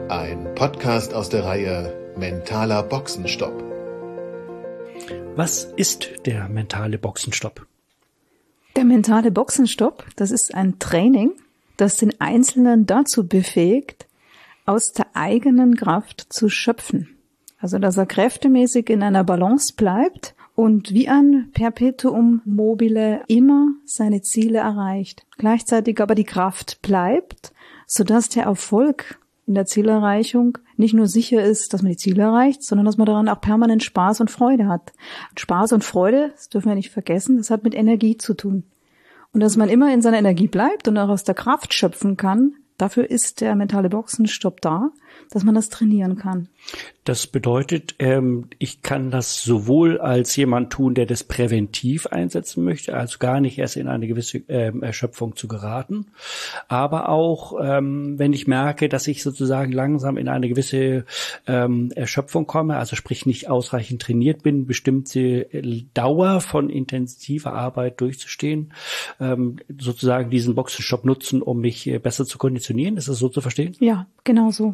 Ein Podcast aus der Reihe Mentaler Boxenstopp. Was ist der mentale Boxenstopp? Der mentale Boxenstopp, das ist ein Training, das den Einzelnen dazu befähigt, aus der eigenen Kraft zu schöpfen. Also, dass er kräftemäßig in einer Balance bleibt und wie ein Perpetuum mobile immer seine Ziele erreicht. Gleichzeitig aber die Kraft bleibt, sodass der Erfolg in der Zielerreichung nicht nur sicher ist, dass man die Ziele erreicht, sondern dass man daran auch permanent Spaß und Freude hat. Und Spaß und Freude, das dürfen wir nicht vergessen, das hat mit Energie zu tun. Und dass man immer in seiner Energie bleibt und auch aus der Kraft schöpfen kann, dafür ist der mentale Boxenstopp da, dass man das trainieren kann. Das bedeutet, ich kann das sowohl als jemand tun, der das präventiv einsetzen möchte, also gar nicht erst in eine gewisse Erschöpfung zu geraten, aber auch, wenn ich merke, dass ich sozusagen langsam in eine gewisse Erschöpfung komme, also sprich nicht ausreichend trainiert bin, bestimmte Dauer von intensiver Arbeit durchzustehen, sozusagen diesen Boxenstopp nutzen, um mich besser zu konditionieren. Ist das so zu verstehen? Ja, genau so.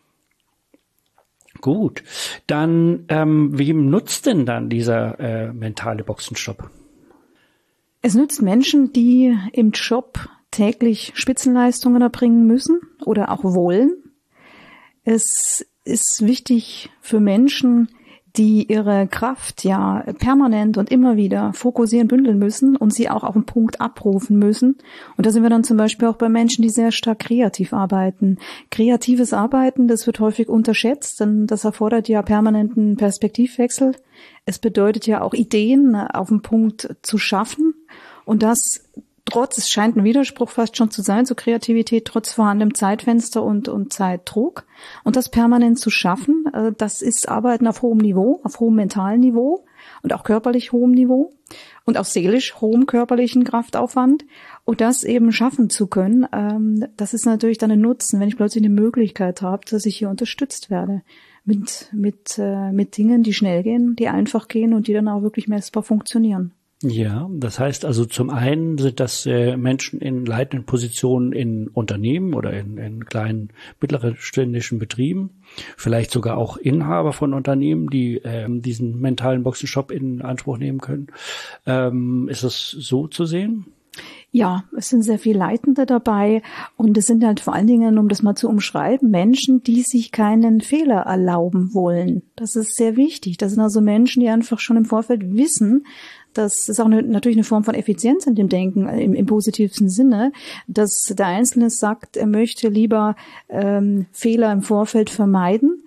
Gut, dann wem nutzt denn dann dieser mentale Boxenstopp? Es nützt Menschen, die im Job täglich Spitzenleistungen erbringen müssen oder auch wollen. Es ist wichtig für Menschen, die ihre Kraft ja permanent und immer wieder fokussieren, bündeln müssen und sie auch auf den Punkt abrufen müssen. Und da sind wir dann zum Beispiel auch bei Menschen, die sehr stark kreativ arbeiten. Kreatives Arbeiten, das wird häufig unterschätzt, denn das erfordert ja permanenten Perspektivwechsel. Es bedeutet ja auch Ideen auf den Punkt zu schaffen und das es scheint ein Widerspruch fast schon zu sein zur Kreativität, trotz vorhandenem Zeitfenster und Zeitdruck. Und das permanent zu schaffen, das ist Arbeiten auf hohem Niveau, auf hohem mentalen Niveau und auch körperlich hohem Niveau und auch seelisch hohem körperlichen Kraftaufwand. Und das eben schaffen zu können, das ist natürlich dann ein Nutzen, wenn ich plötzlich eine Möglichkeit habe, dass ich hier unterstützt werde mit Dingen, die schnell gehen, die einfach gehen und die dann auch wirklich messbar funktionieren. Ja, das heißt also zum einen sind das Menschen in leitenden Positionen in Unternehmen oder in kleinen, mittelständischen Betrieben, vielleicht sogar auch Inhaber von Unternehmen, die diesen mentalen Boxenstopp in Anspruch nehmen können. Ist das so zu sehen? Ja, es sind sehr viele Leitende dabei und es sind halt vor allen Dingen, um das mal zu umschreiben, Menschen, die sich keinen Fehler erlauben wollen. Das ist sehr wichtig. Das sind also Menschen, die einfach schon im Vorfeld wissen, das ist auch natürlich eine Form von Effizienz in dem Denken im positivsten Sinne, dass der Einzelne sagt, er möchte lieber Fehler im Vorfeld vermeiden.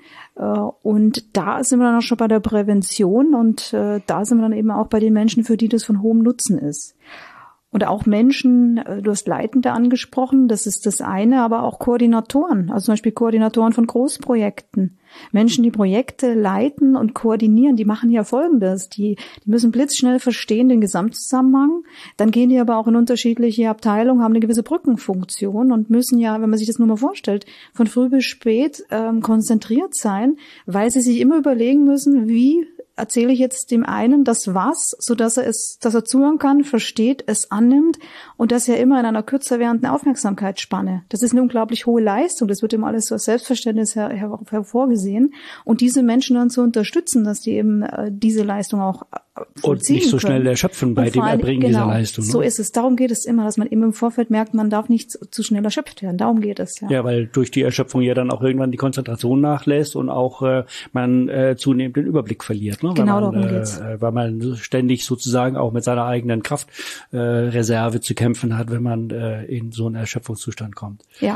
Und da sind wir dann auch schon bei der Prävention und da sind wir dann eben auch bei den Menschen, für die das von hohem Nutzen ist. Und auch Menschen, du hast Leitende angesprochen, das ist das eine, aber auch Koordinatoren, also zum Beispiel Koordinatoren von Großprojekten. Menschen, die Projekte leiten und koordinieren, die machen ja Folgendes. Die müssen blitzschnell verstehen den Gesamtzusammenhang, dann gehen die aber auch in unterschiedliche Abteilungen, haben eine gewisse Brückenfunktion und müssen ja, wenn man sich das nur mal vorstellt, von früh bis spät konzentriert sein, weil sie sich immer überlegen müssen, wie erzähle ich jetzt dem einen das was, dass er zuhören kann, versteht, es annimmt und das ja immer in einer kürzer werdenden Aufmerksamkeitsspanne. Das ist eine unglaublich hohe Leistung. Das wird ihm alles so als Selbstverständnis hervorgesehen. Und diese Menschen dann zu unterstützen, dass die eben diese Leistung auch vollziehen und nicht so können. Schnell erschöpfen bei dem Erbringen dieser Leistung. Ne? So ist es. Darum geht es immer, dass man eben im Vorfeld merkt, man darf nicht zu schnell erschöpft werden. Darum geht es. Ja, weil durch die Erschöpfung ja dann auch irgendwann die Konzentration nachlässt und auch man zunehmend den Überblick verliert. Ne? Genau, darum geht's. Weil man ständig sozusagen auch mit seiner eigenen Kraftreserve zu kämpfen hat, wenn man in so einen Erschöpfungszustand kommt. Ja.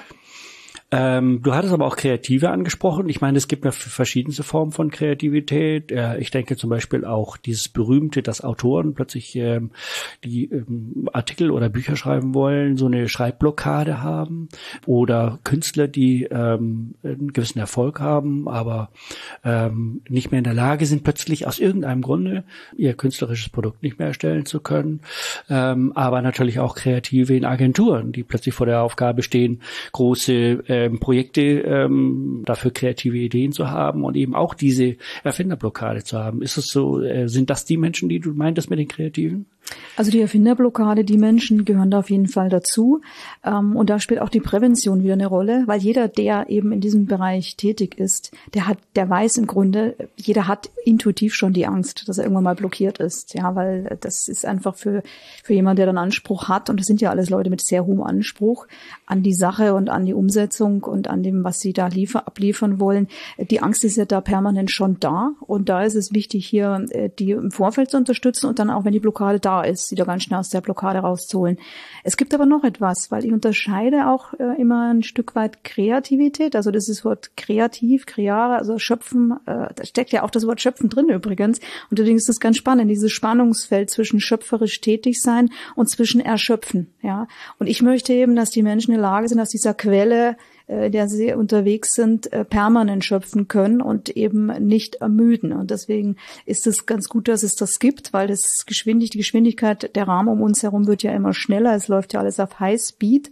Du hattest aber auch Kreative angesprochen. Ich meine, es gibt ja verschiedenste Formen von Kreativität. Ich denke zum Beispiel auch dieses berühmte, dass Autoren plötzlich die Artikel oder Bücher schreiben wollen, so eine Schreibblockade haben, oder Künstler, die einen gewissen Erfolg haben, aber nicht mehr in der Lage sind, plötzlich aus irgendeinem Grunde ihr künstlerisches Produkt nicht mehr erstellen zu können. Aber natürlich auch Kreative in Agenturen, die plötzlich vor der Aufgabe stehen, große Projekte dafür kreative Ideen zu haben und eben auch diese Erfinderblockade zu haben. Ist es so, sind das die Menschen, die du meintest mit den Kreativen? Also die Erfinderblockade, die Menschen gehören da auf jeden Fall dazu. Und da spielt auch die Prävention wieder eine Rolle, weil jeder, der eben in diesem Bereich tätig ist, der weiß im Grunde, jeder hat intuitiv schon die Angst, dass er irgendwann mal blockiert ist. Ja, weil das ist einfach für jemanden, der dann Anspruch hat, und das sind ja alles Leute mit sehr hohem Anspruch an die Sache und an die Umsetzung und an dem, was sie da abliefern wollen. Die Angst ist ja da permanent schon da, und da ist es wichtig, hier die im Vorfeld zu unterstützen und dann auch, wenn die Blockade da ist, sie da ganz schnell aus der Blockade rauszuholen. Es gibt aber noch etwas, weil ich unterscheide auch immer ein Stück weit Kreativität, also das ist das Wort kreativ, kreare, also schöpfen, da steckt ja auch das Wort schöpfen drin übrigens, und deswegen ist das ganz spannend, dieses Spannungsfeld zwischen schöpferisch tätig sein und zwischen erschöpfen, ja. Und ich möchte eben, dass die Menschen in der Lage sind, aus dieser Quelle, der sie unterwegs sind, permanent schöpfen können und eben nicht ermüden. Und deswegen ist es ganz gut, dass es das gibt, weil die Geschwindigkeit, der Rahmen um uns herum wird ja immer schneller. Es läuft ja alles auf High Speed.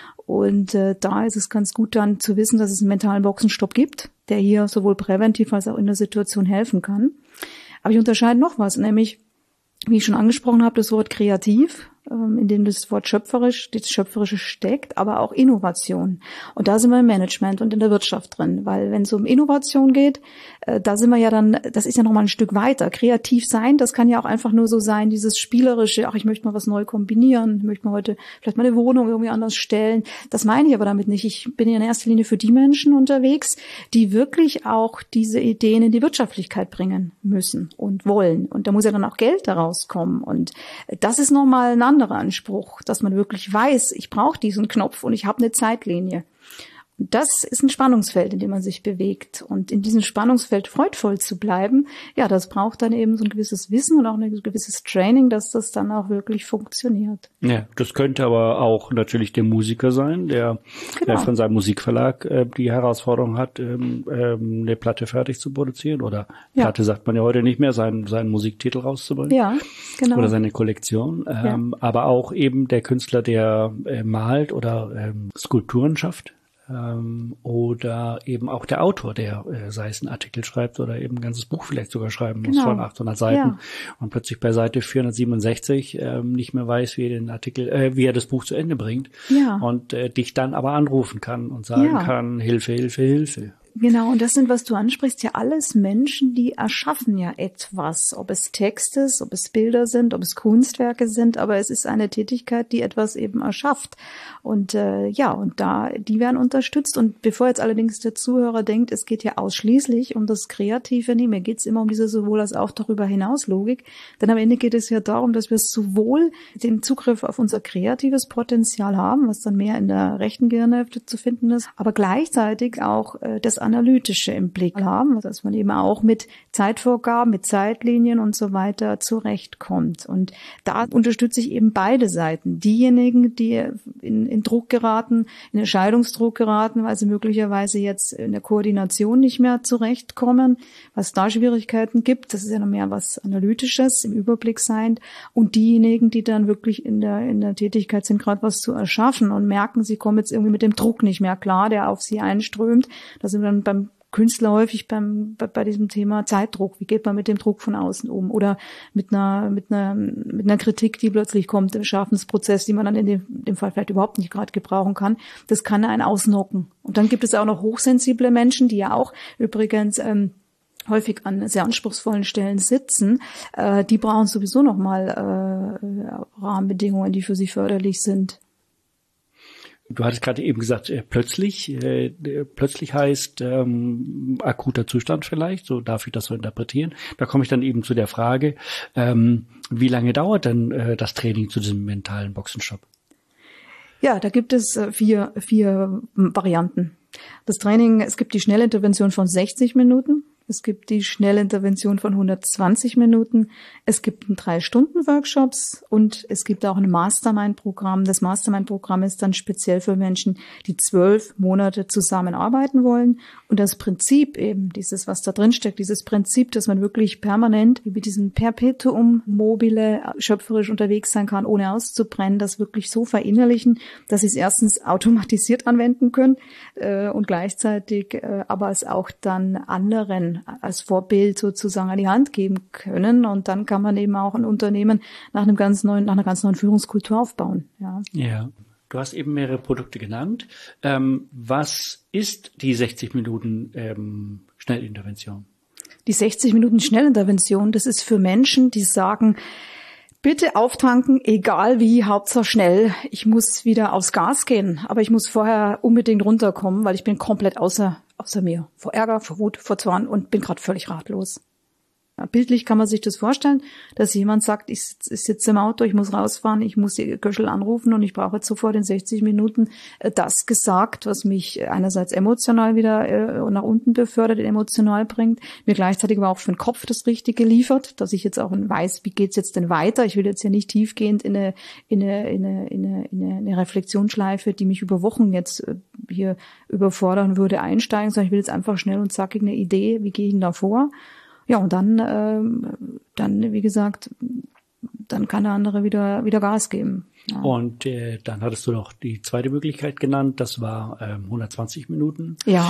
Und da ist es ganz gut dann zu wissen, dass es einen mentalen Boxenstopp gibt, der hier sowohl präventiv als auch in der Situation helfen kann. Aber ich unterscheide noch was, nämlich, wie ich schon angesprochen habe, das Wort kreativ, in dem das Wort schöpferisch, das Schöpferische steckt, aber auch Innovation. Und da sind wir im Management und in der Wirtschaft drin, weil wenn es um Innovation geht, da sind wir ja dann, das ist ja nochmal ein Stück weiter. Kreativ sein, das kann ja auch einfach nur so sein, dieses spielerische, ach, ich möchte mal was neu kombinieren, ich möchte mal heute vielleicht meine Wohnung irgendwie anders stellen. Das meine ich aber damit nicht. Ich bin in erster Linie für die Menschen unterwegs, die wirklich auch diese Ideen in die Wirtschaftlichkeit bringen müssen und wollen. Und da muss ja dann auch Geld daraus kommen. Und das ist nochmal ein anderer Anspruch, dass man wirklich weiß, ich brauche diesen Knopf und ich habe eine Zeitlinie. Und das ist ein Spannungsfeld, in dem man sich bewegt. Und in diesem Spannungsfeld freudvoll zu bleiben, ja, das braucht dann eben so ein gewisses Wissen und auch ein gewisses Training, dass das dann auch wirklich funktioniert. Ja, das könnte aber auch natürlich der Musiker sein, der von seinem Musikverlag die Herausforderung hat, eine Platte fertig zu produzieren. Oder Platte sagt man ja heute nicht mehr, seinen Musiktitel rauszubringen. Ja, genau. Oder seine Kollektion. Aber auch eben der Künstler, der malt oder Skulpturen schafft. Oder eben auch der Autor, der sei es einen Artikel schreibt oder eben ein ganzes Buch vielleicht sogar schreiben muss von 800 Seiten und plötzlich bei Seite 467 nicht mehr weiß, wie er den Artikel, wie er das Buch zu Ende bringt und dich dann aber anrufen kann und sagen kann, Hilfe, Hilfe, Hilfe. Genau, und das sind, was du ansprichst, ja alles Menschen, die erschaffen ja etwas, ob es Text ist, ob es Bilder sind, ob es Kunstwerke sind, aber es ist eine Tätigkeit, die etwas eben erschafft. Und und da, die werden unterstützt. Und bevor jetzt allerdings der Zuhörer denkt, es geht ja ausschließlich um das Kreative, nee, mir geht's immer um diese sowohl als auch darüber hinaus Logik, denn am Ende geht es ja darum, dass wir sowohl den Zugriff auf unser kreatives Potenzial haben, was dann mehr in der rechten Gehirnhälfte zu finden ist, aber gleichzeitig auch das Analytische im Blick haben, dass man eben auch mit Zeitvorgaben, mit Zeitlinien und so weiter zurechtkommt. Und da unterstütze ich eben beide Seiten. Diejenigen, die in Druck geraten, in Entscheidungsdruck geraten, weil sie möglicherweise jetzt in der Koordination nicht mehr zurechtkommen, was da Schwierigkeiten gibt. Das ist ja noch mehr was Analytisches, im Überblick sein. Und diejenigen, die dann wirklich in der Tätigkeit sind, gerade was zu erschaffen und merken, sie kommen jetzt irgendwie mit dem Druck nicht mehr klar, der auf sie einströmt. Da sind wir dann beim Künstler häufig bei diesem Thema Zeitdruck. Wie geht man mit dem Druck von außen um? Oder mit einer Kritik, die plötzlich kommt im Schaffensprozess, die man dann in dem Fall vielleicht überhaupt nicht gerade gebrauchen kann. Das kann einen ausnocken. Und dann gibt es auch noch hochsensible Menschen, die ja auch übrigens häufig an sehr anspruchsvollen Stellen sitzen. Die brauchen sowieso nochmal Rahmenbedingungen, die für sie förderlich sind. Du hattest gerade eben gesagt, plötzlich heißt akuter Zustand vielleicht, so darf ich das so interpretieren. Da komme ich dann eben zu der Frage, wie lange dauert denn das Training zu diesem mentalen Boxenstopp? Ja, da gibt es vier Varianten. Das Training, es gibt die Schnellintervention von 60 Minuten. Es gibt die Schnellintervention von 120 Minuten. Es gibt 3-Stunden-Workshops und es gibt auch ein Mastermind-Programm. Das Mastermind-Programm ist dann speziell für Menschen, die 12 Monate zusammenarbeiten wollen Und das Prinzip eben, dieses, was da drin steckt, dieses Prinzip, dass man wirklich permanent mit diesem Perpetuum mobile schöpferisch unterwegs sein kann, ohne auszubrennen, das wirklich so verinnerlichen, dass sie es erstens automatisiert anwenden können und gleichzeitig aber es auch dann anderen als Vorbild sozusagen an die Hand geben können. Und dann kann man eben auch ein Unternehmen nach einer ganz neuen Führungskultur aufbauen. Ja. Du hast eben mehrere Produkte genannt. Was ist die 60 Minuten Schnellintervention? Die 60 Minuten Schnellintervention, das ist für Menschen, die sagen, bitte auftanken, egal wie, Hauptsache schnell. Ich muss wieder aufs Gas gehen, aber ich muss vorher unbedingt runterkommen, weil ich bin komplett außer mir. Vor Ärger, vor Wut, vor Zorn und bin gerade völlig ratlos. Bildlich kann man sich das vorstellen, dass jemand sagt, ich sitze im Auto, ich muss rausfahren, ich muss die Göschel anrufen und ich brauche jetzt sofort in 60 Minuten das gesagt, was mich einerseits emotional wieder nach unten befördert, emotional bringt, mir gleichzeitig aber auch für den Kopf das Richtige liefert, dass ich jetzt auch weiß, wie geht's jetzt denn weiter. Ich will jetzt ja nicht tiefgehend in eine Reflexionsschleife, die mich über Wochen jetzt hier überfordern würde, einsteigen, sondern ich will jetzt einfach schnell und zackig eine Idee, wie gehe ich denn da vor? Ja, und dann, wie gesagt, dann kann der andere wieder Gas geben. Ja. Und dann hattest du noch die zweite Möglichkeit genannt, das war 120 Minuten. Ja.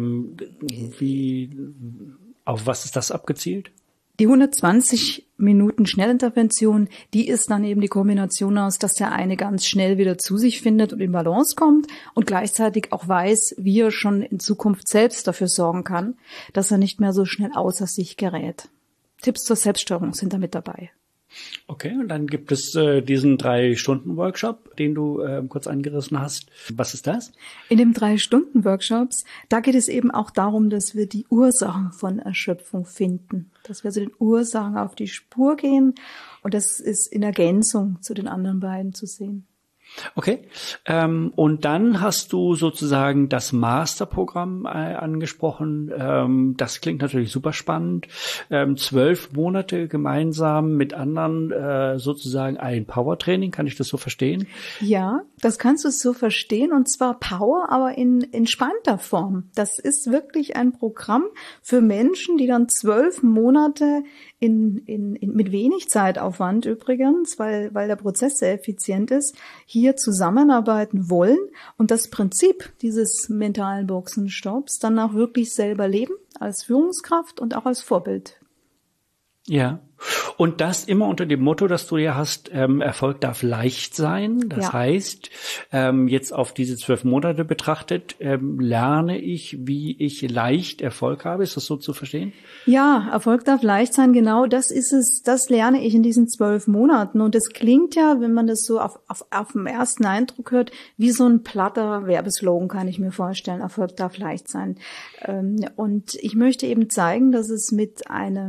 Auf was ist das abgezielt? Die 120 Minuten Schnellintervention, die ist dann eben die Kombination aus, dass der eine ganz schnell wieder zu sich findet und in Balance kommt und gleichzeitig auch weiß, wie er schon in Zukunft selbst dafür sorgen kann, dass er nicht mehr so schnell außer sich gerät. Tipps zur Selbststeuerung sind da mit dabei. Okay, und dann gibt es diesen 3-Stunden-Workshop, den du kurz angerissen hast. Was ist das? In dem 3-Stunden-Workshops, da geht es eben auch darum, dass wir die Ursachen von Erschöpfung finden. Dass wir also den Ursachen auf die Spur gehen. Und das ist in Ergänzung zu den anderen beiden zu sehen. Okay, und dann hast du sozusagen das Masterprogramm angesprochen. Das klingt natürlich super spannend. 12 Monate gemeinsam mit anderen sozusagen ein Powertraining, kann ich das so verstehen? Ja, das kannst du so verstehen, und zwar Power, aber in entspannter Form. Das ist wirklich ein Programm für Menschen, die dann 12 Monate mit wenig Zeitaufwand übrigens, weil der Prozess sehr effizient ist, hier zusammenarbeiten wollen und das Prinzip dieses mentalen Boxenstopps dann auch wirklich selber leben, als Führungskraft und auch als Vorbild. Ja, und das immer unter dem Motto, dass du ja hast, Erfolg darf leicht sein. Das heißt, jetzt auf diese 12 Monate betrachtet, lerne ich, wie ich leicht Erfolg habe. Ist das so zu verstehen? Ja, Erfolg darf leicht sein, genau. Das ist es, das lerne ich in diesen 12 Monaten. Und es klingt ja, wenn man das so auf den ersten Eindruck hört, wie so ein platter Werbeslogan, kann ich mir vorstellen. Erfolg darf leicht sein. Und ich möchte eben zeigen, dass es mit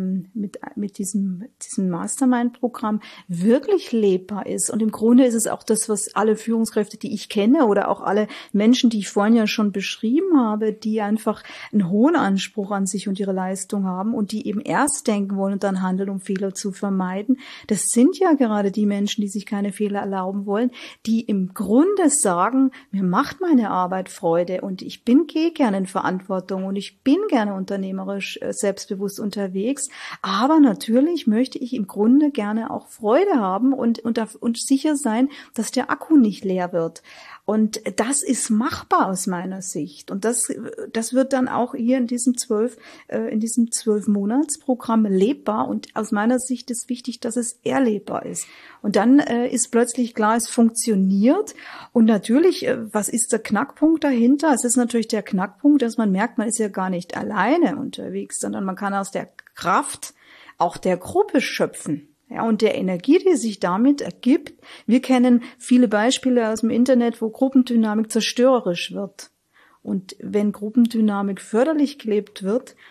diesem Mastermind-Programm wirklich lebbar ist. Und im Grunde ist es auch das, was alle Führungskräfte, die ich kenne, oder auch alle Menschen, die ich vorhin ja schon beschrieben habe, die einfach einen hohen Anspruch an sich und ihre Leistung haben und die eben erst denken wollen und dann handeln, um Fehler zu vermeiden. Das sind ja gerade die Menschen, die sich keine Fehler erlauben wollen, die im Grunde sagen, mir macht meine Arbeit Freude und ich gehe gerne in Verantwortung und ich bin gerne unternehmerisch selbstbewusst unterwegs. Aber natürlich möchte ich im Grunde gerne auch Freude haben und sicher sein, dass der Akku nicht leer wird. Und das ist machbar aus meiner Sicht. Und das wird dann auch hier in diesem 12-Monats-Programm lebbar. Und aus meiner Sicht ist wichtig, dass es erlebbar ist. Und dann ist plötzlich klar, es funktioniert. Und natürlich, was ist der Knackpunkt dahinter? Es ist natürlich der Knackpunkt, dass man merkt, man ist ja gar nicht alleine unterwegs, sondern man kann aus der Kraft auch der Gruppe schöpfen. Ja, und der Energie, die sich damit ergibt. Wir kennen viele Beispiele aus dem Internet, wo Gruppendynamik zerstörerisch wird. Und wenn Gruppendynamik förderlich gelebt wird,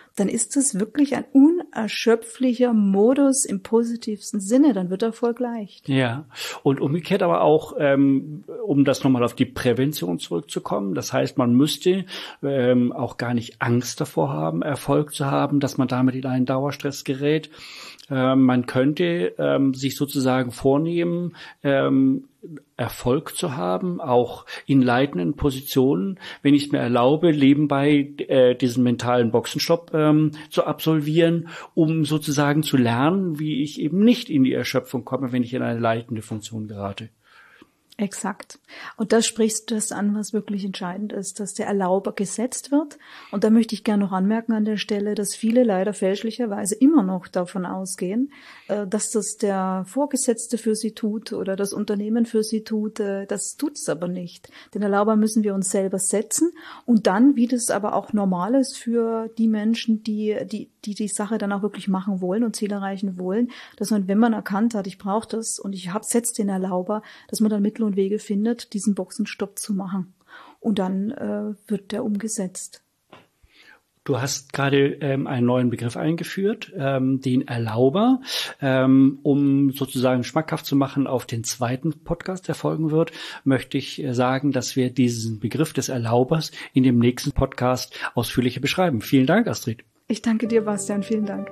dann ist es wirklich ein unerschöpflicher Modus im positivsten Sinne, dann wird Erfolg leicht. Ja, und umgekehrt aber auch, um das nochmal auf die Prävention zurückzukommen, das heißt, man müsste auch gar nicht Angst davor haben, Erfolg zu haben, dass man damit in einen Dauerstress gerät. Man könnte sich sozusagen vornehmen, Erfolg zu haben, auch in leitenden Positionen, wenn ich es mir erlaube, nebenbei diesen mentalen Boxenstopp zu absolvieren, um sozusagen zu lernen, wie ich eben nicht in die Erschöpfung komme, wenn ich in eine leitende Funktion gerate. Exakt. Und da sprichst du das an, was wirklich entscheidend ist, dass der Erlauber gesetzt wird. Und da möchte ich gerne noch anmerken an der Stelle, dass viele leider fälschlicherweise immer noch davon ausgehen, dass das der Vorgesetzte für sie tut oder das Unternehmen für sie tut. Das tut's aber nicht. Den Erlauber müssen wir uns selber setzen und dann, wie das aber auch normal ist für die Menschen, die Sache dann auch wirklich machen wollen und Ziel erreichen wollen, dass man, wenn man erkannt hat, ich brauche das und ich setze den Erlauber, dass man dann Mittel und Wege findet, diesen Boxenstopp zu machen. Und dann wird der umgesetzt. Du hast gerade einen neuen Begriff eingeführt, den Erlauber. Um sozusagen schmackhaft zu machen auf den zweiten Podcast, der folgen wird, möchte ich sagen, dass wir diesen Begriff des Erlaubers in dem nächsten Podcast ausführlicher beschreiben. Vielen Dank, Astrid. Ich danke dir, Bastian. Vielen Dank.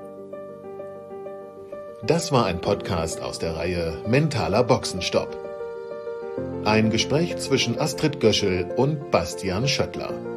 Das war ein Podcast aus der Reihe Mentaler Boxenstopp. Ein Gespräch zwischen Astrid Göschel und Bastian Schöttler.